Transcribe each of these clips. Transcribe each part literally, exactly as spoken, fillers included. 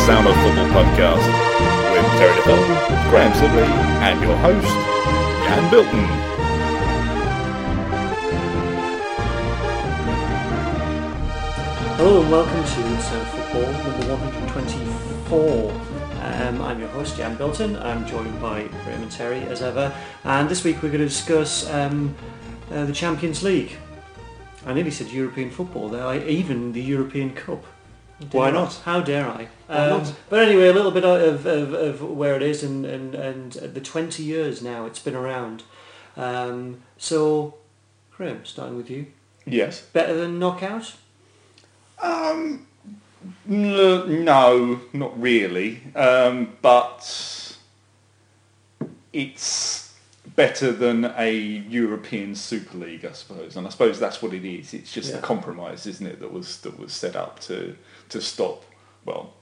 Sound of Football podcast with Terry DeFell, Graham Sibley, and your host, Jan Bilton. Hello and welcome to Sound of Football number one hundred twenty-four. Um, I'm your host, Jan Bilton. I'm joined by Graham and Terry as ever, and this week we're going to discuss um, uh, the Champions League. I nearly said European football there, I, even the European Cup. Why I? not? How dare I? Why Um, not? But anyway, a little bit of, of, of where it is and, and, and the twenty years now it's been around. Um, so, Graham, starting with you. Yes. Better than knockout? Um, n- no, not really. Um, but it's better than a European Super League, I suppose, and I suppose that's what it is. It's just Yeah. the compromise, isn't it, that was that was set up to to stop. Well,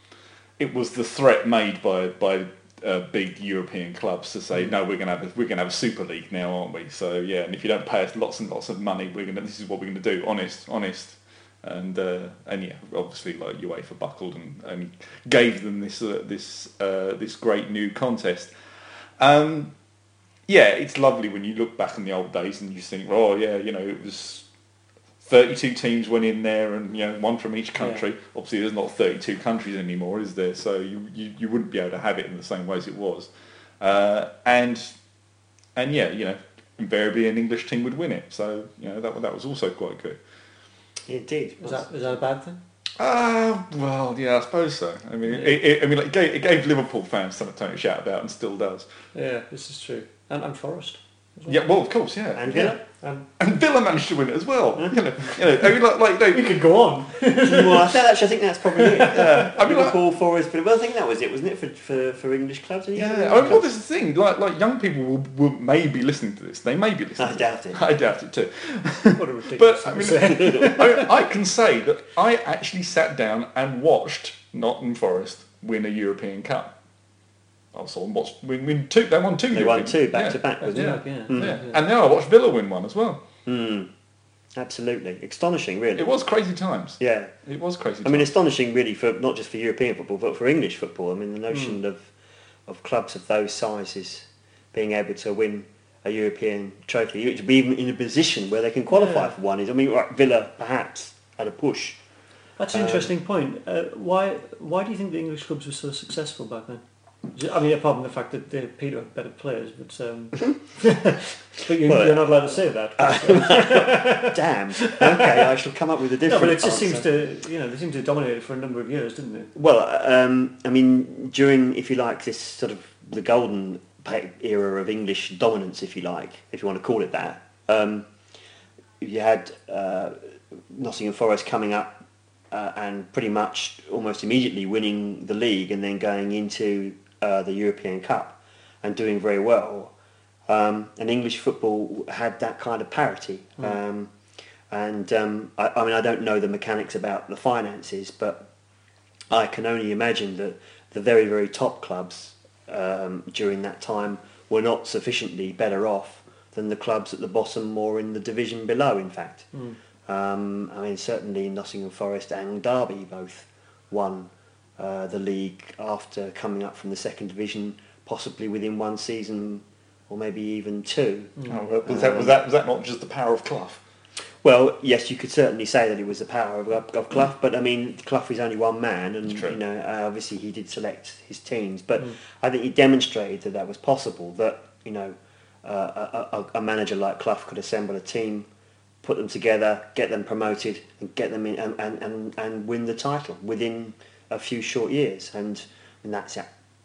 it was the threat made by by uh, big European clubs to say, no, we're going to have a, we're going to have a Super League now, aren't we? So yeah, and if you don't pay us lots and lots of money, we're going to this is what we're going to do. Honest, honest. And uh, and yeah, obviously, like UEFA buckled and, and gave them this uh, this uh, this great new contest. Um, yeah, it's lovely when you look back on the old days and you think, oh yeah, you know, it was thirty-two teams went in there, and you know, one from each country. Yeah. Obviously, there's not thirty-two countries anymore, is there? So you, you, you wouldn't be able to have it in the same way as it was. Uh, and and yeah, you know, invariably an English team would win it. So you know that that was also quite good. Indeed. Is that, is that a bad thing? Ah, uh, well, yeah, I suppose so. I mean, Yeah. it, it, I mean, like, it gave, it gave Liverpool fans something to shout about, and still does. Yeah, this is true. And, and Forest. as well. Yeah, well, of course, yeah, And yeah. Villa? Um, And Villa managed to win it as well. you know, you know, I mean, like, like, you we know, could go on. well, I th- actually, I think that's probably it. yeah, I mean, like, Liverpool, Forest, Villa. Well, I think that was it, wasn't it, for for, for English clubs? Any yeah. other I English mean, well, clubs? this is the thing. Like, like young people will, will may be listening to this. They may be listening. I to doubt this. it. I doubt it too. What a ridiculous But I thing to mean, say. I, I can say that I actually sat down and watched Nottingham Forest win a European Cup. I saw them watch win, win two. They won two. They European won two back yeah. to back, wasn't Yeah, it? yeah. Mm. Yeah. Yeah. And then I watched Villa win one as well. Mm. Absolutely. Astonishing, really. It was crazy times. Yeah. It was crazy I mean, times. astonishing, really, for not just for European football, but for English football. I mean, the notion Mm. of of clubs of those sizes being able to win a European trophy, to be even in a position where they can qualify Yeah. for one, is. I mean, right, Villa perhaps had a push. That's an Um, interesting point. Uh, why why do you think the English clubs were so successful back then? I mean, apart from the fact that they Peter had better players, but um, but you, Well, you're not allowed to say that. Damn. Okay, I shall come up with a no, different. but it just answer. seems to, you know, they seem to have dominated for a number of years, didn't they? Well, um, I mean, during, if you like, this sort of the golden pa- era of English dominance, if you like, if you want to call it that, um, you had uh, Nottingham Forest coming up uh, and pretty much almost immediately winning the league and then going into uh, the European Cup and doing very well. Um, and English football had that kind of parity. Mm. Um, and um, I, I mean, I don't know the mechanics about the finances, but I can only imagine that the very, very top clubs um, during that time were not sufficiently better off than the clubs at the bottom or in the division below, in fact. Mm. Um, I mean, certainly Nottingham Forest and Derby both won uh, the league after coming up from the second division, possibly within one season or maybe even two. Mm. Oh, well, was, that, was that was that not just the power of Clough? Well, yes, you could certainly say that it was the power of, of Clough, but I mean, Clough is only one man, and True. you know, uh, obviously he did select his teams, but Mm. I think he demonstrated that that was possible. That you know, uh, a, a, a manager like Clough could assemble a team, put them together, get them promoted, and get them in and, and, and, and win the title within a few short years, and, and that's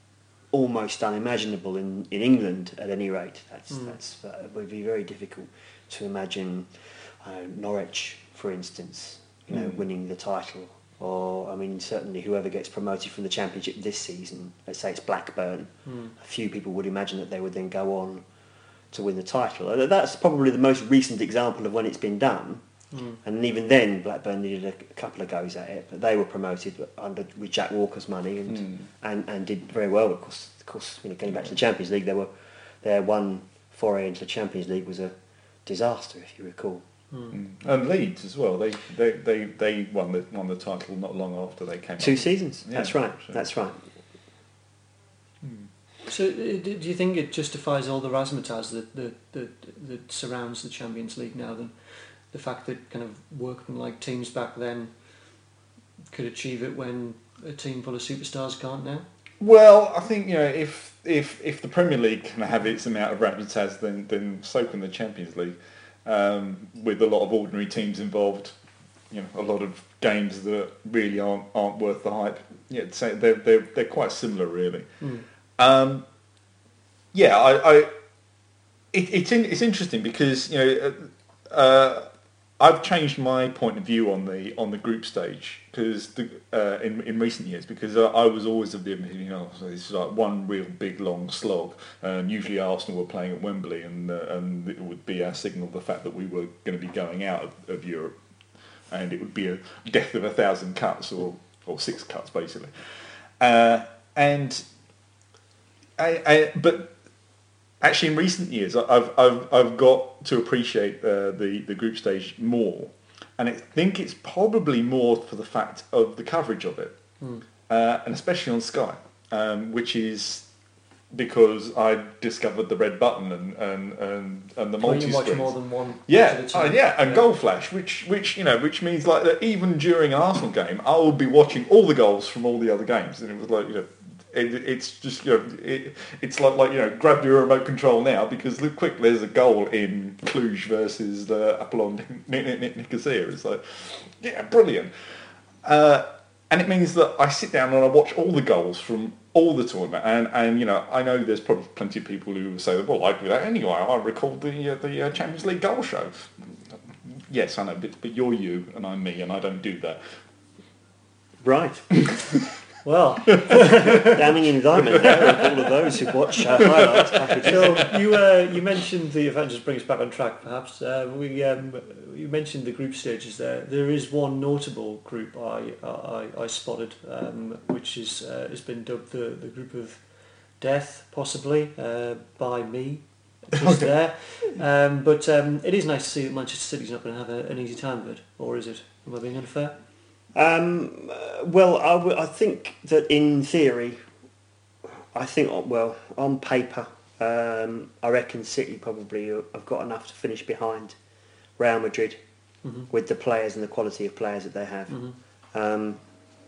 almost unimaginable in, in England at any rate. That's Mm. that's uh, it would be very difficult to imagine. Uh, Norwich, for instance, you know, Mm. winning the title, or I mean, certainly whoever gets promoted from the Championship this season, let's say it's Blackburn, Mm. a few people would imagine that they would then go on to win the title. Uh, That's probably the most recent example of when it's been done, Mm. and even then Blackburn needed a, a couple of goes at it, but they were promoted under with Jack Walker's money and Mm. and, and did very well. Of course, of course, you know, going back to the Champions League, they were their one foray into the Champions League was a disaster, if you recall. Mm. And Leeds as well. They they, they, they won the won the title not long after they came. Two up. seasons. Yeah, that's right. so. That's right. So, uh, do you think it justifies all the razzmatazz that, that, that, that surrounds the Champions League now? Then, the fact that kind of workmanlike teams back then could achieve it when a team full of superstars can't now? Well, I think, you know, if if if the Premier League can have its amount of razzmatazz, then then so can the Champions League, um, with a lot of ordinary teams involved. You know, a lot of games that really aren't aren't worth the hype. Yeah, so they're they're they're quite similar, really. Mm. Um, yeah, I, I it, it's in, it's interesting because, you know, uh, I've changed my point of view on the on the group stage because the, uh, in in recent years because I, I was always of the opinion, you know, so this is like one real big long slog. And usually Arsenal were playing at Wembley, and uh, and it would be our signal the fact that we were going to be going out of, of Europe, and it would be a death of a thousand cuts or or six cuts basically, uh, and. I, I, but actually, in recent years, I've I've I've got to appreciate uh, the the group stage more, and I think it's probably more for the fact of the coverage of it, mm. uh, and especially on Sky, um, which is because I discovered the red button and and and, and the multi-screen. You watch more than one. Yeah, uh, yeah, and yeah. Goal Flash, which which you know, which means like that even during an Arsenal game, I will be watching all the goals from all the other games, and it was like, you know. It, it's just, you know, it, it's like, like, you know, grab your remote control now because look quick, there's a goal in Cluj versus uh, Apollon Nicosia. It's like, yeah, brilliant. Uh, and it means that I sit down and I watch all the goals from all the tournament. And, and you know, I know there's probably plenty of people who say, well, I do that anyway. I record the uh, the uh, Champions League goal show. Yes, I know, but, but you're you and I'm me and I don't do that. Right. Well, damning indictment there of all of those who watch uh, highlights packages. So you uh, you mentioned the event, just bring us back on track perhaps. Uh, we um, you mentioned the group stages there. There is one notable group I I, I spotted, um, which is uh, has been dubbed the, the group of death, possibly uh, by me. Just there, um, but um, it is nice to see that Manchester City's not going to have a, an easy time of it, or is it? Am I being unfair? Um, uh, well, I, w- I think that in theory, I think, well, on paper, um, I reckon City probably have got enough to finish behind Real Madrid mm-hmm. with the players and the quality of players that they have. Mm-hmm. Um,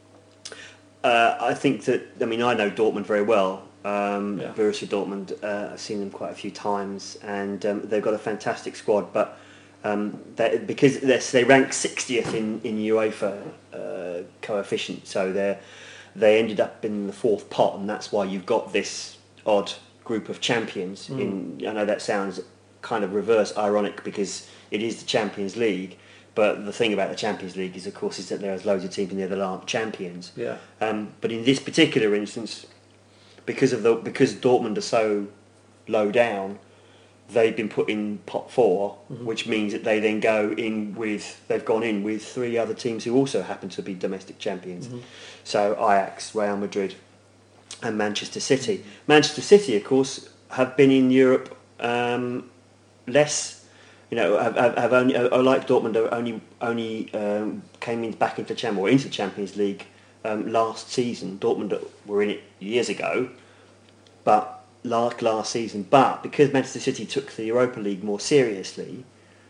uh, I think that, I mean, I know Dortmund very well. Um, yeah. Borussia Dortmund, uh, I've seen them quite a few times, and um, they've got a fantastic squad, but Um, they, because they rank sixtieth in in UEFA uh, coefficient, so they they ended up in the fourth pot, and that's why you've got this odd group of champions. Mm. In I know that sounds kind of reverse ironic because it is the Champions League, but the thing about the Champions League is, of course, is that there's loads of teams in there that aren't champions. Yeah. Um, but in this particular instance, because of the because Dortmund are so low down, they've been put in pot four, mm-hmm. which means that they then go in with, they've gone in with three other teams who also happen to be domestic champions. Mm-hmm. So Ajax, Real Madrid and Manchester City. Mm-hmm. Manchester City, of course, have been in Europe um, less, you know, have, have, have only, uh, like Dortmund, only only um, came in back into Champions or into the Champions League um, last season. Dortmund were in it years ago, but Last last season, but because Manchester City took the Europa League more seriously,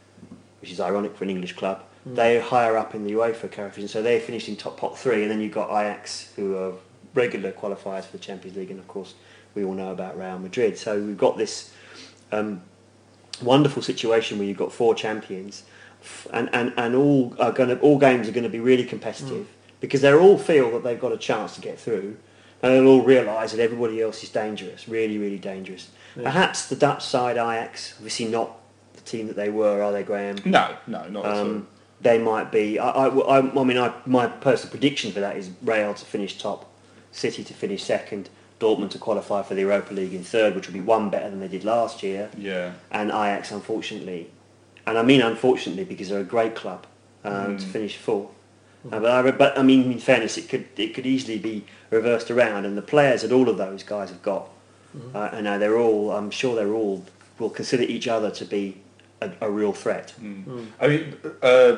which is ironic for an English club, mm. they're higher up in the UEFA coefficient, so they finished in top pot three, and then you've got Ajax, who are regular qualifiers for the Champions League, and of course we all know about Real Madrid. So we've got this um, wonderful situation where you've got four champions, and, and, and all are going to all games are going to be really competitive mm. because they all feel that they've got a chance to get through. And they'll all realise that everybody else is dangerous, really, really dangerous. Yeah. Perhaps the Dutch side, Ajax, obviously not the team that they were, are they, Graham? No, no, not um, at all. They might be. I, I, I, I mean, I, my personal prediction for that is Real to finish top, City to finish second, Dortmund to qualify for the Europa League in third, which will be one better than they did last year. Yeah. And Ajax, unfortunately, and I mean unfortunately because they're a great club, um, mm. to finish fourth. Uh, but, I, but I mean, in fairness, it could it could easily be reversed around, and the players that all of those guys have got, mm-hmm. uh, and now they're all, I'm sure they're all will consider each other to be a, a real threat. Mm. Mm. I mean, uh,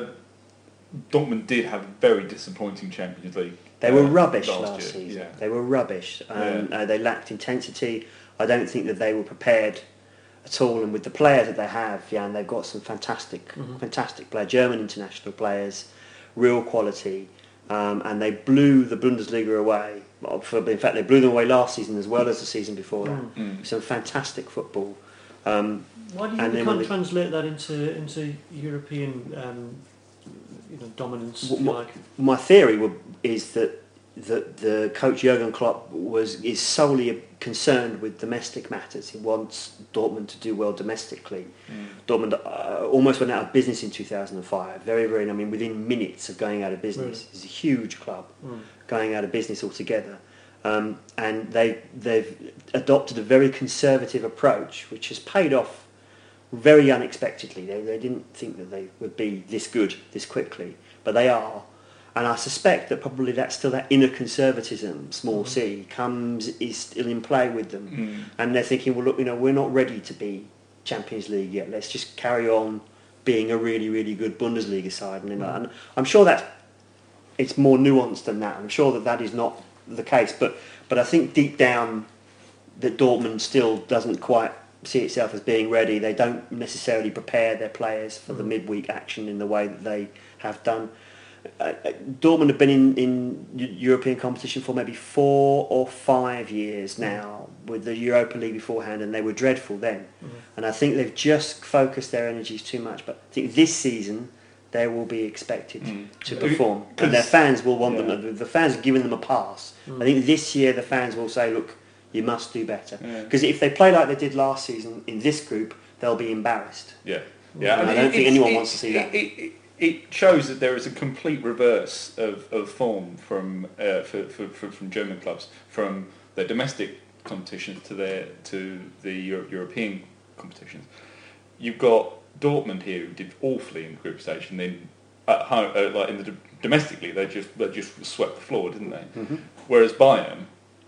Dortmund did have a very disappointing Champions League. They were uh, rubbish last, last, year. season. Yeah. They were rubbish. Um, Yeah. uh, they lacked intensity. I don't think that they were prepared at all. And with the players that they have, yeah, and they've got some fantastic, Mhm. fantastic players, German international players, real quality. Um, and they blew the Bundesliga away. For, in fact, they blew them away last season as well as the season before that. Mm. Mm. Some fantastic football. Um, Why do you And think we then can't when they- translate that into into European um, you know, dominance, What- if you what- like? my theory would, is that the, the coach Jurgen Klopp was is solely concerned with domestic matters. He wants Dortmund to do well domestically. Mm. Dortmund uh, almost went out of business in two thousand five. Very, very, I mean, within minutes of going out of business. Really? It's a huge club Mm. going out of business altogether. Um, and they, they've adopted a very conservative approach, which has paid off very unexpectedly. They, they didn't think that they would be this good this quickly, but they are. And I suspect that probably that's still that inner conservatism, small Mhm. c, comes is still in play with them. Mm. And they're thinking, well, look, you know, we're not ready to be Champions League yet. Let's just carry on being a really, really good Bundesliga side. And, you know, Mm. and I'm sure that it's more nuanced than that. I'm sure that that is not the case. But but I think deep down that Dortmund still doesn't quite see itself as being ready. They don't necessarily prepare their players for the Mhm. midweek action in the way that they have done. Uh, uh, Dortmund have been in, in Eu- European competition for maybe four or five years now, with the Europa League beforehand, and they were dreadful then. Mhm. And I think they've just focused their energies too much. But I think this season they will be expected Mm. to perform, Because- and their fans will want yeah. them. The, the fans are giving them a pass. Mm. I think this year the fans will say, "Look, you must do better." Yeah. Because if they play like they did last season in this group, they'll be embarrassed. Yeah, yeah. I mean, don't it- think it- anyone it- wants to see that. It, it, it shows that there is a complete reverse of, of form from uh, for, for, for, from German clubs, from their domestic competitions to their to the Euro- European competitions. You've got Dortmund here who did awfully in the group stage, and then at home, uh, like in the d- domestically, they just they just swept the floor, didn't they? Mm-hmm. Whereas Bayern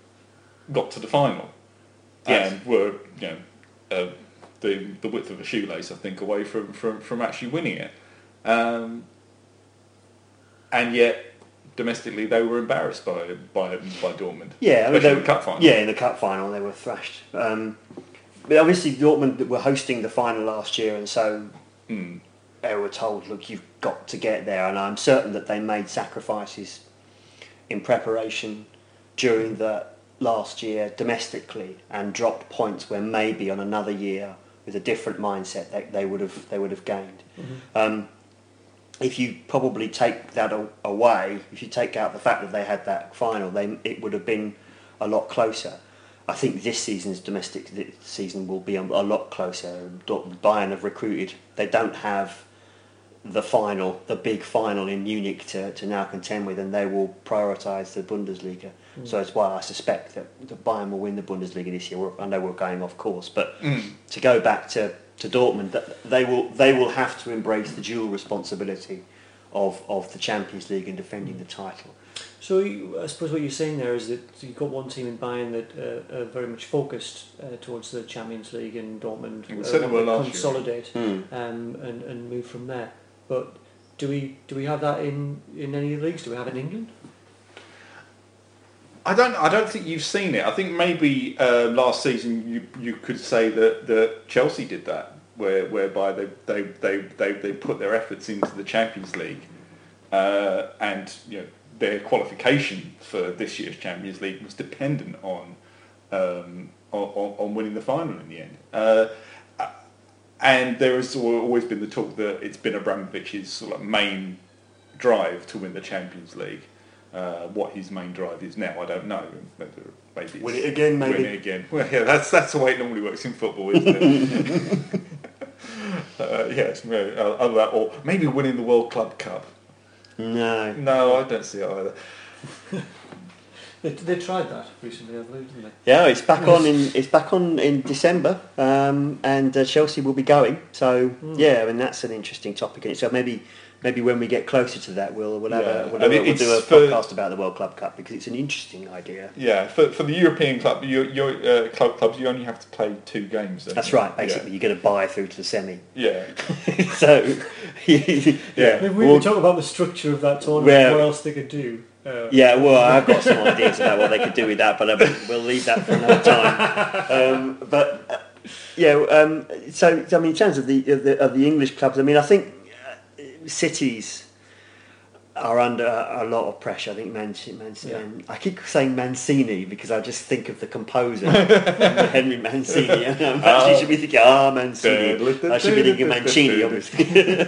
got to the final Yes. and were, you know, uh, the the width of a shoelace, I think, away from, from, from actually winning it. Um, and yet, domestically, they were embarrassed by by by Dortmund. Yeah, I mean, Especially they- in the cup final. Yeah, in the cup final they were thrashed. Um, but obviously Dortmund were hosting the final last year, and so Mm. they were told, "Look, you've got to get there." And I'm certain that they made sacrifices in preparation during the last year domestically, and dropped points where maybe on another year with a different mindset they, they would have they would have gained. Mhm. Um, if you probably take that a- away, if you take out the fact that they had that final, they it would have been a lot closer. I think this season's domestic th- season will be a, a lot closer. Dort- Bayern have recruited. They don't have the final, the big final in Munich to, to now contend with, and they will prioritise the Bundesliga. Mm. So that's why I suspect that, that Bayern will win the Bundesliga this year. We're- I know we're going off course, but Mm. to go back to, to Dortmund, that they will they will have to embrace the dual responsibility of, of the Champions League and defending the title. So you, I suppose what you're saying there is that you've got one team in Bayern that uh, are very much focused uh, towards the Champions League, and Dortmund It was uh, said it want were to last year. consolidate Hmm. um, and, and move from there. But do we do we have that in, in any leagues? Do we have it in England? I don't. I don't think you've seen it. I think maybe uh, last season you you could say that, that Chelsea did that, where whereby they they, they, they, they put their efforts into the Champions League, uh, and you know their qualification for this year's Champions League was dependent on um, on, on winning the final in the end. Uh, and there has always been the talk that it's been Abramovich's sort of main drive to win the Champions League. Uh, what his main drive is now, I don't know. Maybe it's Win it again, maybe. Win it again. Well, yeah, that's that's the way it normally works in football, isn't it? uh, yes, maybe, uh, other that, or maybe winning the World Club Cup. No. No, I don't see it either. They, they tried that recently, I believe, didn't they? Yeah, it's back on in it's back on in December, um, and uh, Chelsea will be going. So Mm. yeah, I mean that's an interesting topic in it. So maybe maybe when we get closer to that, we'll we'll have Yeah. a, we'll, I have mean, a, we'll it's do a for- podcast about the World Club Cup because it's an interesting idea. Yeah, for for the European club, your your uh, club clubs, you only have to play two games. don't That's you? right. Basically, you get a bye through to the semi. Yeah. So yeah, Yeah. Maybe we Well, could talk about the structure of that tournament, Well- what else they could do. Uh, yeah. Well, I've got some ideas about what they could do with that, but um, we'll leave that for another time. Um, but uh, yeah, um, so I mean, in terms of the of the, of the English clubs, I mean, I think uh, cities are under a lot of pressure. I think Man, Man, Yeah. Man I keep saying Mancini because I just think of the composer Henry Mancini, and I'm actually Oh. should be thinking, ah, Mancini. I should be thinking Mancini, obviously.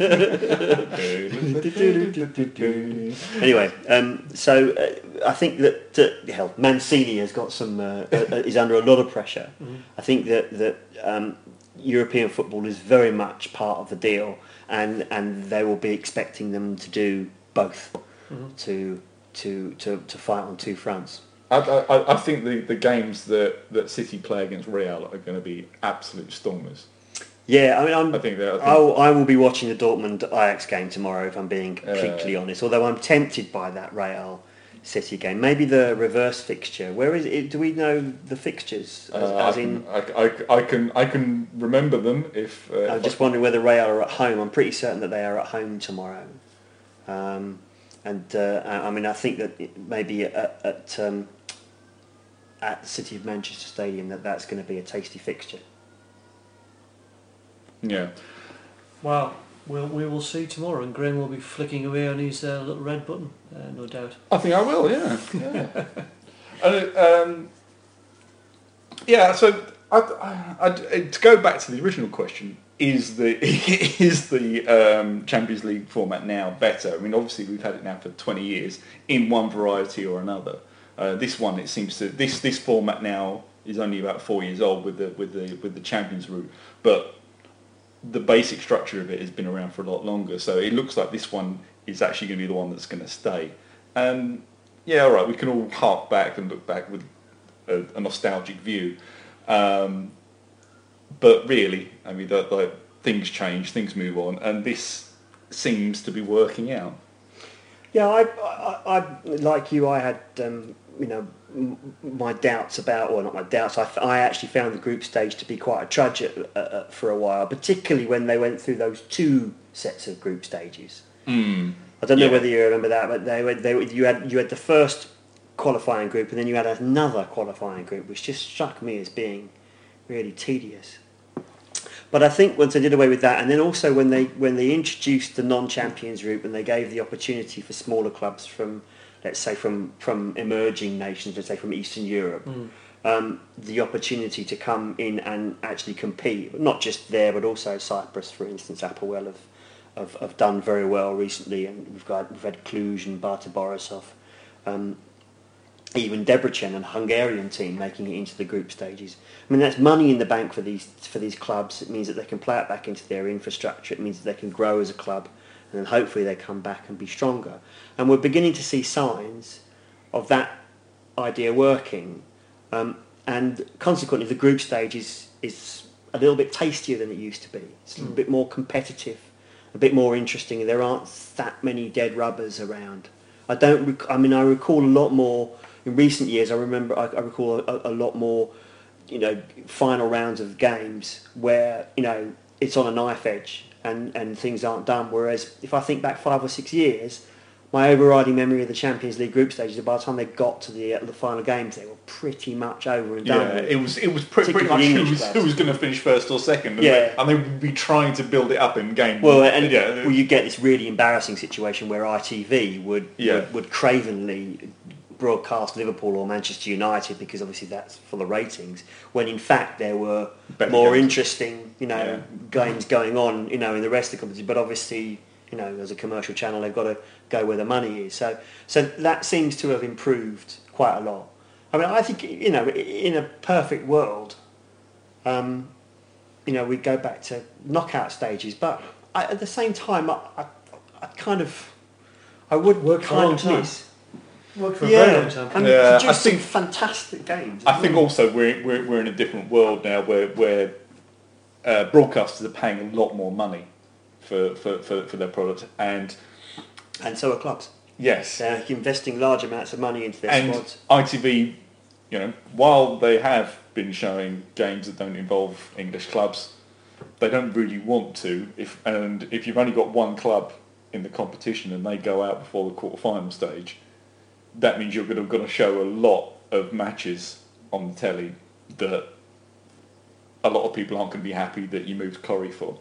Anyway, um, so uh, I think that uh, hell, Mancini has got some uh, uh, is under a lot of pressure. Mhm. I think that that um, European football is very much part of the deal, and and they will be expecting them to do both, Mhm. to to to to fight on two fronts. I, I, I think the, the games that, that City play against Real are going to be absolute stormers. Yeah, I mean, I'm, I think that. I think, I'll, I will be watching the Dortmund Ajax game tomorrow, if I'm being completely Uh, honest. Although I'm tempted by that Real City game. Maybe the reverse fixture. Where is it? Do we know the fixtures? As, uh, as I, in, can, I, I, I can I can remember them if. Uh, I'm if just I, wondering whether Real are at home. I'm pretty certain that they are at home tomorrow. Um, and uh, I I mean, I think that it- maybe at at, um, at the City of Manchester Stadium that that's going to be a tasty fixture. yeah. Well, we'll, we will see tomorrow, and Graham will be flicking away on his uh, little red button, uh, no doubt. I think I will. Yeah. Yeah. and, um, yeah. So I, I, I, to go back to the original question. Is the is the um, Champions League format now better? I mean, obviously we've had it now for twenty years in one variety or another. Uh, this one, it seems to this this format now is only about four years old with the with the with the Champions route, but the basic structure of it has been around for a lot longer. So it looks like this one is actually going to be the one that's going to stay. And yeah, all right, we can all hark back and look back with a, a nostalgic view. Um, But really, I mean, that like things change, things move on, and this seems to be working out. Yeah, I, I, I like you. I had um, you know m- my doubts about, or not my doubts. I, f- I actually found the group stage to be quite a trudge at, uh, uh, for a while, particularly when they went through those two sets of group stages. Mm. I don't know Yeah. whether you remember that, but they were, they were, you had you had the first qualifying group, and then you had another qualifying group, which just struck me as being really tedious. But I think once they did away with that, and then also when they when they introduced the non-champions route, and they gave the opportunity for smaller clubs from, let's say, from, from emerging nations, let's say from Eastern Europe, Mm. um, the opportunity to come in and actually compete, not just there, but also Cyprus, for instance. Apoel have, have, have done very well recently, and we've got we've had Cluj and Bata Borisov. Um, even Debrecen, a Hungarian team, making it into the group stages. I mean, that's money in the bank for these for these clubs. It means that they can play it back into their infrastructure. It means that they can grow as a club, and then hopefully they come back and be stronger. And we're beginning to see signs of that idea working. Um, and consequently, the group stage is, is a little bit tastier than it used to be. It's a little Mm. bit more competitive, a bit more interesting, and there aren't that many dead rubbers around. I don't. Rec- I mean, I recall a lot more. In recent years, I remember, I, I recall a, a lot more, you know, final rounds of games where, you know, it's on a knife edge and, and things aren't done. Whereas if I think back five or six years, my overriding memory of the Champions League group stages, by the time they got to the uh, the final games, they were pretty much over and done. Yeah, with. it was it was pretty, pretty much Particularly who English was, clubs. who was going to finish first or second. And Yeah. they, and they would be trying to build it up in game. Well, and yeah, well, you get this really embarrassing situation where I T V would Yeah. would, would cravenly broadcast Liverpool or Manchester United because obviously that's for the ratings, when in fact there were Better more games. interesting, you know, Yeah. games going on, you know, in the rest of the competition. But obviously, you know, as a commercial channel, they've got to go where the money is. So, so that seems to have improved quite a lot. I mean, I think, you know, in a perfect world, um, you know, we'd go back to knockout stages, but I, at the same time, I, I, I kind of, I would Worked for a kind long of time. miss. Worked for a Yeah, very long time. and Yeah, produced I some think- fantastic games. I think also we're, we're we're in a different world now where where uh, broadcasters are paying a lot more money for, for, for, for their product, and and so are clubs. yes, They're investing large amounts of money into their and squads. I T V, you know, while they have been showing games that don't involve English clubs, they don't really want to. If and if you've only got one club in the competition and they go out before the quarter-final stage, that means you're going to, going to show a lot of matches on the telly that a lot of people aren't going to be happy that you moved Corrie for.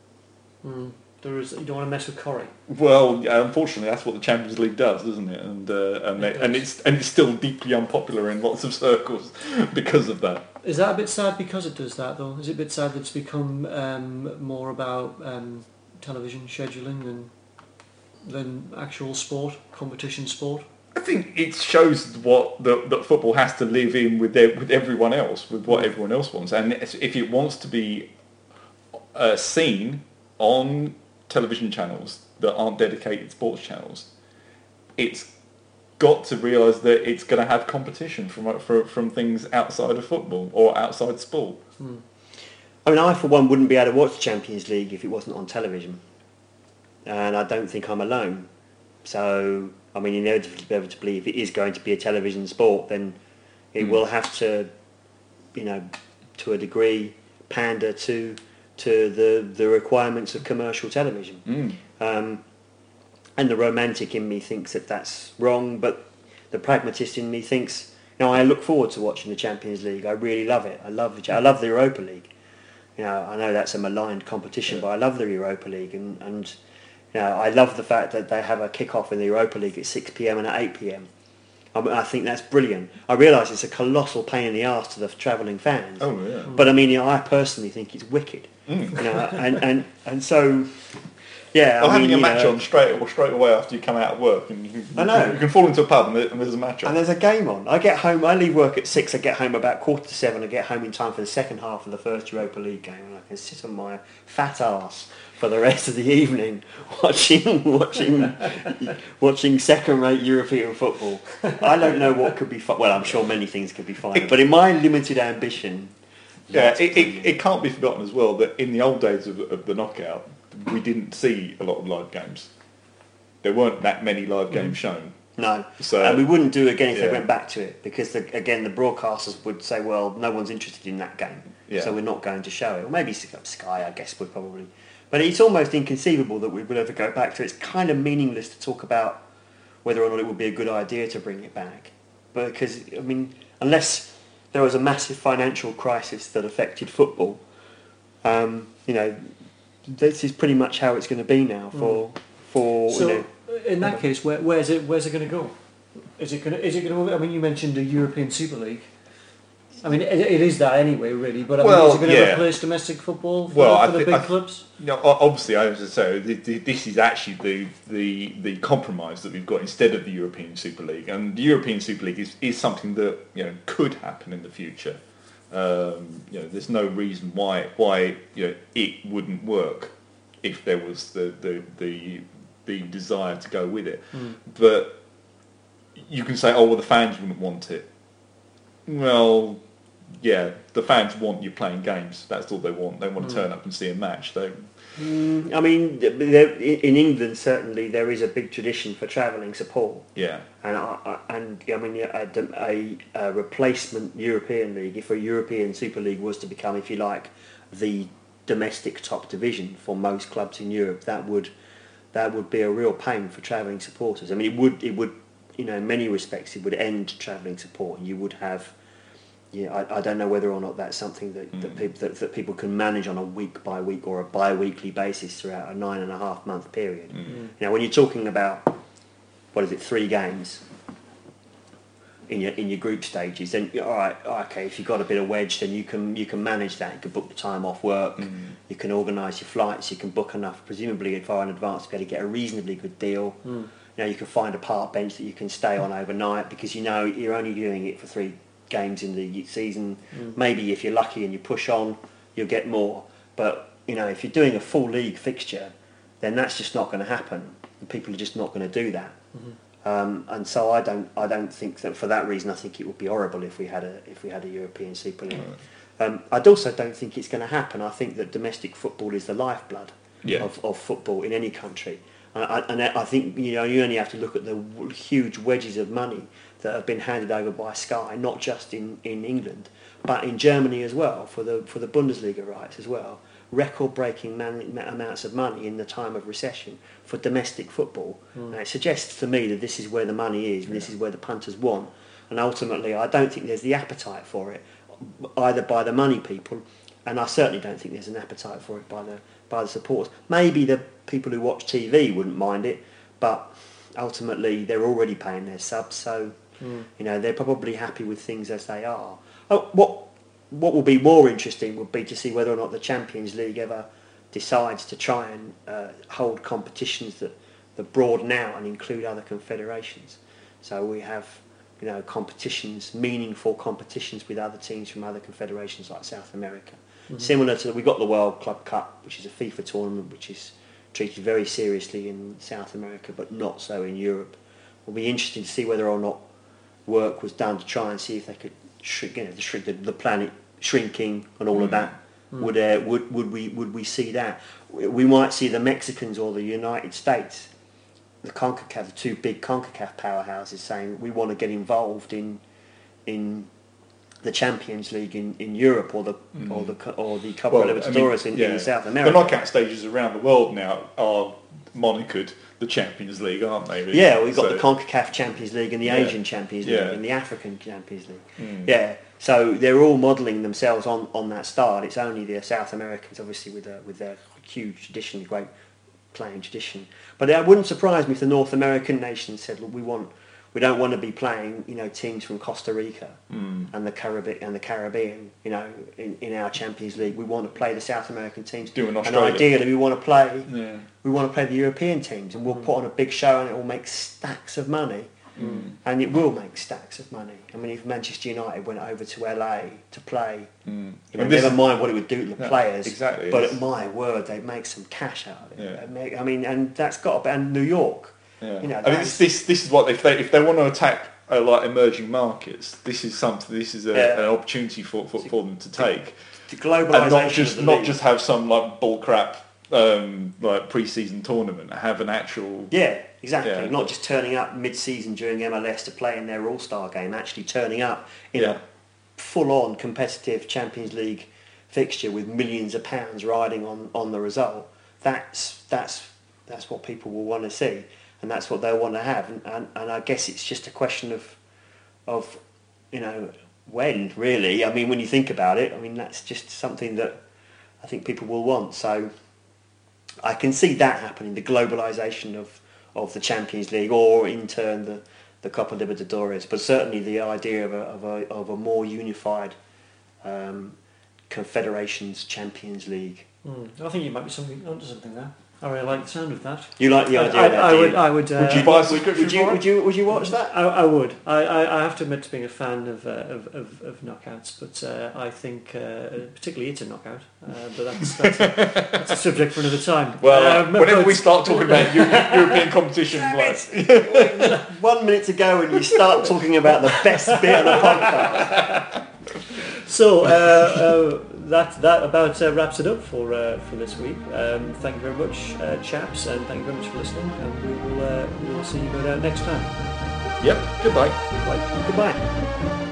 Mm. There is, you don't want to mess with Corrie. Well, yeah, unfortunately, that's what the Champions League does, doesn't it? And uh, and, It they, and does. it's and it's still deeply unpopular in lots of circles because of that. Is that a bit sad because it does that though? Is it a bit sad that it's become um, more about um, television scheduling than than actual sport, competition sport? I think it shows what the, that football has to live in with their, with everyone else, with what everyone else wants, and if it wants to be uh, seen on television channels that aren't dedicated sports channels, it's got to realise that it's going to have competition from from from things outside of football or outside sport. Hmm. I mean, I for one wouldn't be able to watch the Champions League if it wasn't on television, and I don't think I'm alone. So, I mean, inevitably, if it is going to be a television sport, then it Mm. will have to, you know, to a degree, pander to to the the requirements of commercial television. Mm. Um, and the romantic in me thinks that that's wrong, but the pragmatist in me thinks, you know, I look forward to watching the Champions League. I really love it. I love the I love the Europa League. You know, I know that's a maligned competition, Yeah. but I love the Europa League, and, and you know, I love the fact that they have a kick-off in the Europa League at six p m and at eight p m. I, mean, I think that's brilliant. I realise it's a colossal pain in the arse to the travelling fans, Oh yeah. but I mean, you know, I personally think it's wicked. Mm. You know, and, and, and so, yeah. Well, I having mean, a you match know, on straight or straight away after you come out of work, and you can, I know. you can fall into a pub and, there, and there's a match on. And there's a game on. I get home, I leave work at six, I get home about quarter to seven, I get home in time for the second half of the first Europa League game, and I can sit on my fat arse for the rest of the evening watching watching watching second-rate European football. I don't know what could be fun. Well, I'm sure many things could be fine, but in my limited ambition, Yeah, that's it, it, brilliant. it can't be forgotten as well that in the old days of, of the knockout, we didn't see a lot of live games. There weren't that many live games shown. No, So- and we wouldn't do it again if they Yeah. went back to it, because the, again the broadcasters would say, well, no one's interested in that game, Yeah. so we're not going to show it. Or maybe Sky, I guess, would probably. But it's almost inconceivable that we would ever go back to it. It's kind of meaningless to talk about whether or not it would be a good idea to bring it back, because I mean, unless there was a massive financial crisis that affected football, um, you know, this is pretty much how it's going to be now for for So, you know. in that case, where, where's it? Where's it going to go? Is it going to? Is it going to? I mean, you mentioned a European Super League. I mean, it, it is that anyway, really. But I mean, Well, is it going to yeah. replace domestic football for, Well, the, I for the thi- big I- clubs? You know, o- obviously, I was to say th- th- this is actually the, the the compromise that we've got instead of the European Super League, and the European Super League is, is something that you know could happen in the future. Um, you know, there's no reason why why you know it wouldn't work if there was the the the, the desire to go with it. Mm. But you can say, oh well, the fans wouldn't want it. Well, yeah, the fans want you playing games. That's all they want. They want to Mm. turn up and see a match. They, Mm, I mean, th- there, in England certainly there is a big tradition for travelling support, yeah, and I, I, and I mean a, a, a replacement European league, if a European Super League was to become, if you like, the domestic top division for most clubs in Europe, that would that would be a real pain for travelling supporters. I mean, it would it would you know in many respects it would end travelling support. You would have. Yeah, I, I don't know whether or not that's something that, that, Mm. people, that, that people can manage on a week by week or a bi-weekly basis throughout a nine and a half month period. Mm. Mm. You know, when you're talking about, what is it, three games in your in your group stages, then all right, okay, if you've got a bit of wedge, then you can you can manage that. You can book the time off work, Mm. you can organise your flights, you can book enough, presumably far in advance, to be able to get a reasonably good deal. Mm. You know, you can find a park bench that you can stay on overnight because you know you're only doing it for three games in the season. Mm. Maybe if you're lucky and you push on, you'll get more. But you know, if you're doing a full league fixture, then that's just not going to happen. And people are just not going to do that. Mhm. Um, and so I don't, I don't think that for that reason, I think it would be horrible if we had a, if we had a European Super League. Right. Um, I also don't think it's going to happen. I think that domestic football is the lifeblood yeah. of, of football in any country. And I, and I think you know you only have to look at the huge wedges of money that have been handed over by Sky, not just in, in England, but in Germany as well for the for the Bundesliga rights as well. Record-breaking man, amounts of money in the time of recession for domestic football. Mm. And it suggests to me that this is where the money is, and yeah. this is where the punters want. And ultimately, I don't think there's the appetite for it, either by the money people, and I certainly don't think there's an appetite for it by the by the supporters. Maybe the people who watch T V wouldn't mind it, but ultimately they're already paying their subs, so mm. you know they're probably happy with things as they are. Oh, what what will be more interesting would be to see whether or not the Champions League ever decides to try and uh, hold competitions that, that broaden out and include other confederations. So we have, you know, competitions, meaningful competitions with other teams from other confederations like South America. Mm-hmm. Similar to, we've got the World Club Cup, which is a FIFA tournament, which is treated very seriously in South America, but not so in Europe. It'll be interesting to see whether or not work was done to try and see if they could shrink, you know, the, shrink, the, the planet shrinking and all mm. of that. Mm. Would uh, would would we would we see that? We might see the Mexicans or the United States, the CONCACAF, the two big CONCACAF powerhouses, saying we want to get involved in in the Champions League in, in Europe or the mm. or the or the Copa well, Libertadores I mean, in, yeah. in South America. The knockout stages around the world now are monikered the Champions League, aren't they? Really? Yeah, we've got so, the CONCACAF Champions League and the yeah. Asian Champions League yeah. and the African Champions League. Mm. Yeah, so they're all modelling themselves on, on that start. It's only the South Americans, obviously, with their, with their huge tradition, great playing tradition. But it wouldn't surprise me if the North American nations said, "Look, we want, we don't want to be playing, you know, teams from Costa Rica mm. and the Caribbean and the Caribbean, you know, in, in our Champions League. We want to play the South American teams. Do an and ideally, we want to play." Yeah. We want to play the European teams, and we'll mm. put on a big show, and it will make stacks of money, mm. and it will make stacks of money. I mean, if Manchester United went over to L A to play, mm. you know, never mind what it would do to the yeah, players, exactly, but at my word, they'd make some cash out of it. Yeah. Make, I mean, and that's got to be, and New York. Yeah. You know, I mean, this, this this is what if they if they want to attack uh, like emerging markets, this is something. This is a, yeah. an opportunity for, for, for them to take. The globalisation, and not just of the not league. just have some like bullcrap um, like pre-season tournament. Have an actual yeah, exactly. Yeah. Not just turning up mid-season during M L S to play in their All-Star game. Actually turning up in yeah. a full-on competitive Champions League fixture with millions of pounds riding on, on the result. That's that's that's what people will want to see, and that's what they'll want to have. And, and, and I guess it's just a question of of you know when really. I mean, when you think about it, I mean that's just something that I think people will want. So I can see that happening, the globalisation of, of the Champions League, or in turn the, the Copa Libertadores. But certainly the idea of a of a, of a more unified um, Confederations Champions League. Mm. I think you might be something onto something there. I really like the sound of that. You like the idea I, of that? I, do I would. you? I would. Uh, would you buy a subscription would you, for would you would you watch that? I, I would. I, I, I have to admit to being a fan of uh, of, of, of knockouts, but uh, I think uh, particularly it's a knockout. Uh, but that's that's a, that's a subject for another time. Well, um, whenever but, we start talking about Euro- European competition, like one minute to go and you start talking about the best bit of the podcast. So uh, uh, that that about uh, wraps it up for uh, for this week. Um, thank you very much, uh, chaps, and thank you very much for listening. And we will uh, we will see you go down next time. Yep. Goodbye. Bye. Goodbye.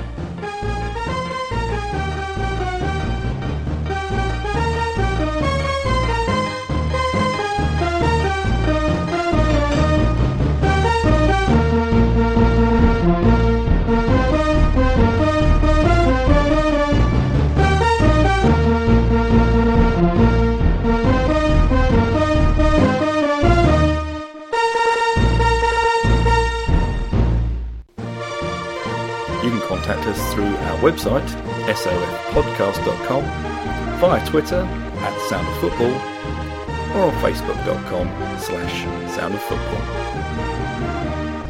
Contact us through our website, s o f podcast dot com, via Twitter at Sound of Football, or on facebook dot com slash Sound of Football.